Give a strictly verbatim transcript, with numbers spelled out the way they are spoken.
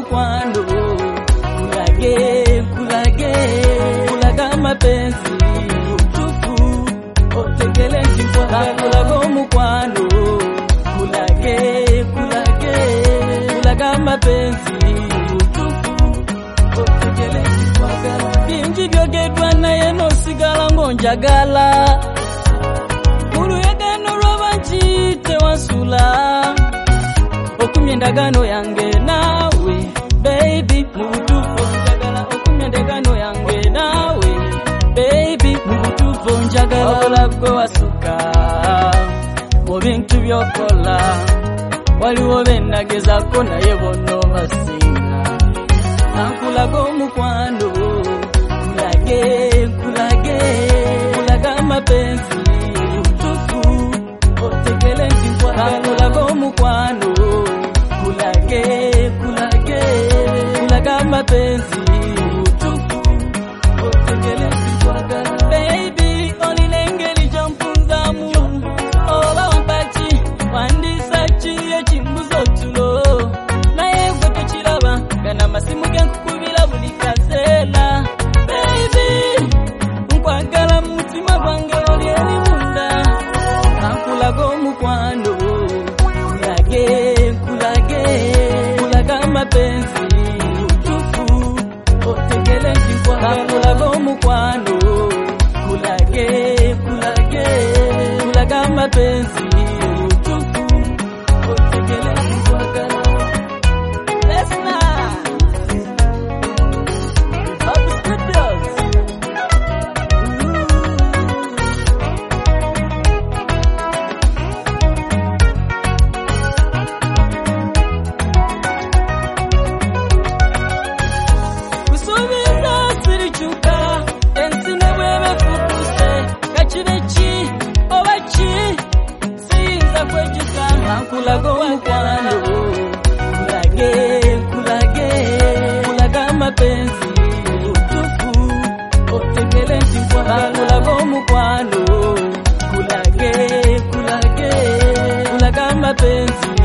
mukwano kulage kulage kulaga mapenzi utufu otegele kifwa kulaga mukwano kulage kulage kulaga mapenzi utufu otegele kifwa binji byogedwa naye no sigala ngonjagala muru yagano rwabanchi tewasula okumyendagano yange nawe baby mubutufu njagala okumyendagano yange nawe baby mubutufu njagala olabgo wasuka mu bintu byokola waliwo benagezako naye bono basinga nankulaga mukwano kulage kulage kulaga mapenzi utufu otegele nkwagala kulaga mukwano kulage kulage kulaga mapenzi utufu otegele nkwagala baby olilengeli jampunza mu oba wampachi wandisa chiye chimbuzo tulo naye gwe kiraba gana masimu genkubira buli kasela baby nkwagala mutima gwange oli eri munda nankulaga mukwano kulage kulage kulaga mapenzi utufu otegele nkwagala kulaga mukwano kulage kulage kulaga mapenzi utufu otegele nkwagala lesna Happy Studios. Kusubiza sirichuka ensine wewe fukuse kachirechi obachi sinza kwejika nankulaga mukwano kulage kulage kulaga mapenzi utufu otegele nkwagala kulaga mukwano kulage kulage kulaga mapenzi